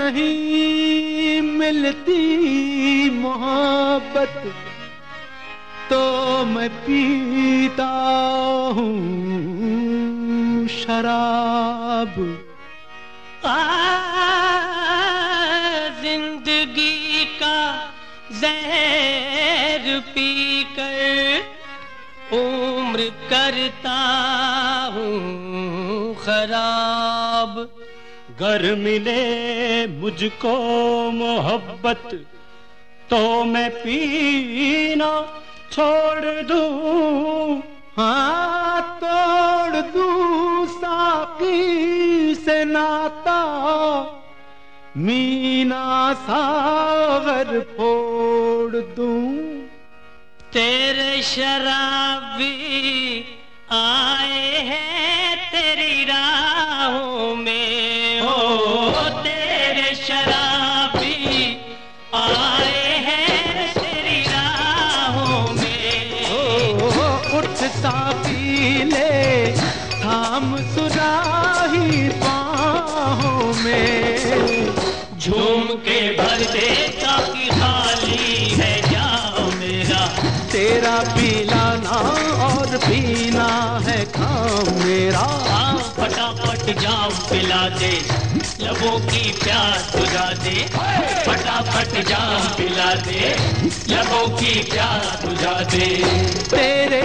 नहीं मिलती मोहब्बत तो मैं पीता हूँ शराब। जिंदगी का जहर पीकर उम्र करता हूँ खराब। गर मिले मुझको मोहब्बत तो मैं पीना छोड़ दूं। हाँ, तोड़ दूं साकी से नाता, मीना सागर फोड़ दूं। तेरे शराबी आए हैं तेरी राहों में, हो तेरे शराबी आए हैं तेरी राहों में। हो उठता पी ले थाम सुराही बाहों में। झूम के भर दे ताकि खाली है जाओ मेरा। तेरा पिलाना और पीना है काम मेरा। फटाफट जाम पिला दे लबों की प्यास बुझा दे। फटाफट जाम पिला दे लबों की प्यास बुझा दे। तेरे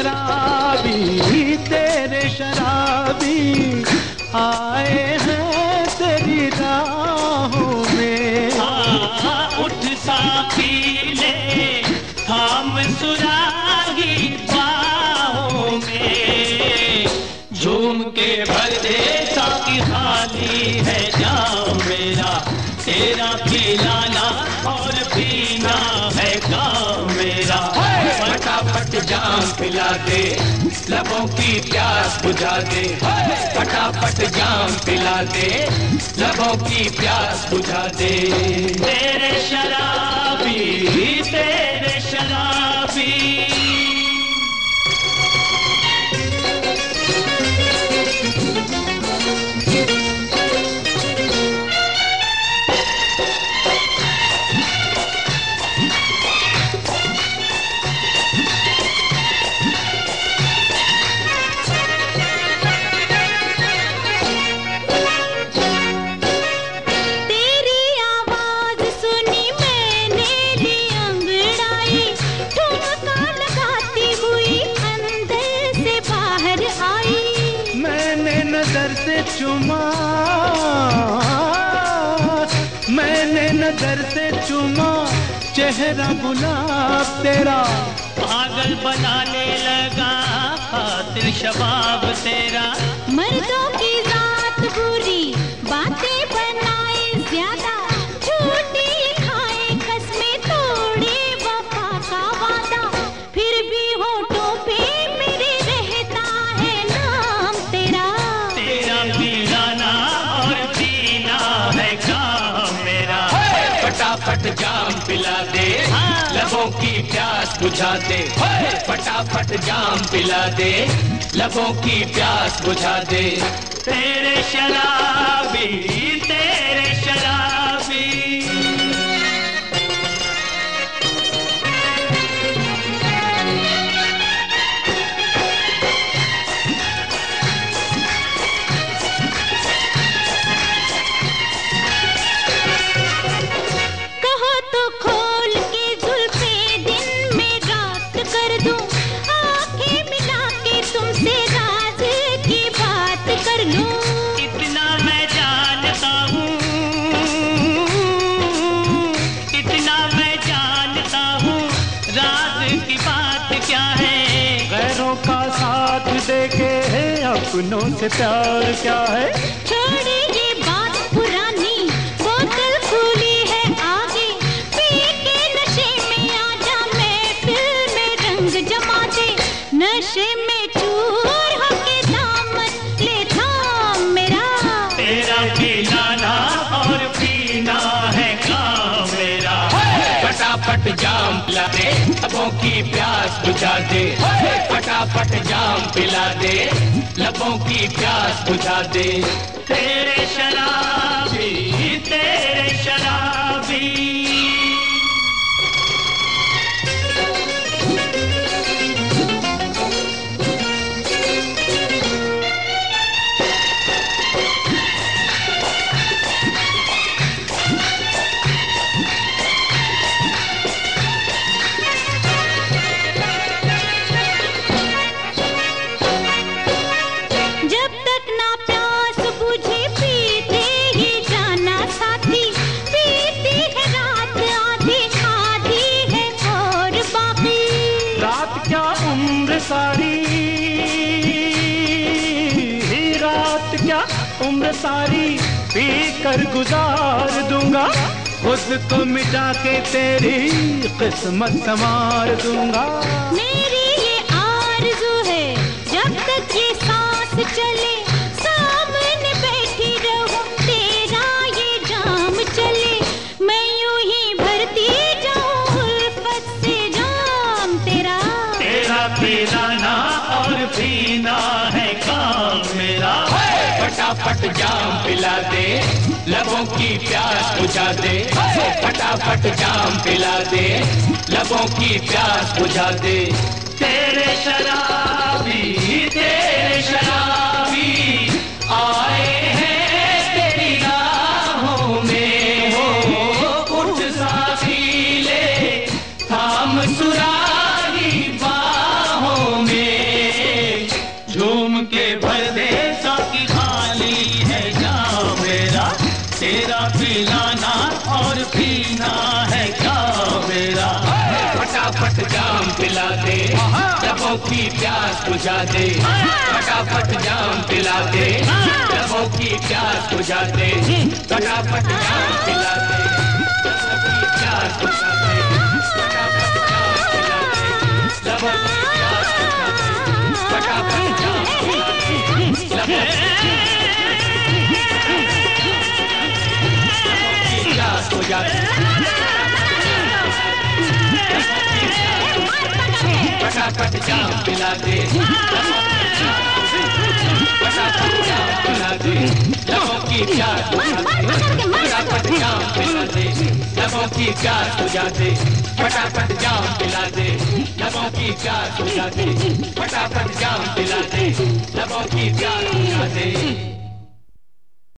शराबी आए हैं तेरी राहों में। उठ साथी ले थाम सुराही बाहों में। झूम के भर दे ताकि खाली है जाम मेरा। तेरा पिलाना और पीना है काम मेरा। फटाफट जाम पिला दे लबों की प्यास बुझा दे। फटाफट जाम पिला दे लबों की प्यास बुझा दे। तेरे शराबी तेरे शराबी। मैंने नजर से चुमा चेहरा गुलाब तेरा। पागल बनाने लगा खातिर शबाब तेरा। मर्दों की जात बुरी बातें बनाए ज्यादा। झूठी खाए कसमें तोड़े वफा का वादा। फिर भी होठों पे मेरे रहता है नाम तेरा। तेरा पिलाना और पीना है काम मेरा। फटाफट जाम पिला दे लबों की प्यास बुझा दे। फटाफट जाम पिला दे लबों की प्यास बुझा दे। तेरे शराबी तेरे शराबी। देखे अपनों से प्यार क्या है। छोड़े ये बात पुरानी बोतल खुली है आगे। पी के नशे में आजा महफिल में रंग जमा दे। नशे में चूर होके दामन ले थाम मेरा। तेरा पिलाना और पीना है काम मेरा। फटाफट जाम पिला दे लबों की प्यास बुझा दे। फटाफट जाम पिला दे लबों की प्यास बुझा दे। तेरे शराबी तेरे उम्र सारी ही रात क्या उम्र सारी पी कर गुजार दूंगा, खुद को मिटा के तेरी किस्मत संवार दूंगा। मेरी ये आरज़ू है जब तक ये सांस चले, सामने बैठी रहूं तेरा ये जाम चले, मैं यूं ही भरती जाऊं उल्फत से जाम तेरा। तेरा पिलाना और पीना है काम मेरा, फटाफट जाम पिला दे, लबों की प्यास बुझा दे, फटाफट जाम पिला दे, लबों की प्यास बुझा दे। तेरे शराबी आए हैं तेरी राहों में, हो उठ साथी ले थाम सुराही बाहों में, झूम के भर दे साकी खाली है जाम मेरा, तेरा पिलाना और पीना है काम मेरा। फटाफट जाम पिला दे, लबों की प्यास बुझा दे, फटाफट जाम पिला दे, लबों की प्यास बुझा दे, फटाफट जाम पिला दे, लबों की प्यास बुझा दे, फटाफट जाम पिला दे, लबों की प्यास बुझा दे, फटाफट जाम पिला दे, लबों की प्यास बुझा दे, फटाफट जाम पिला दे, फटाफट जाम पिला दे, लबों की प्यास बुझा दे, फटाफट जाम पिला दे, लबों की प्यास बुझा दे, फटाफट जाम पिला दे, लबों की प्यास बुझा दे, फटाफट जाम पिला दे, लबों की प्यास बुझा दे।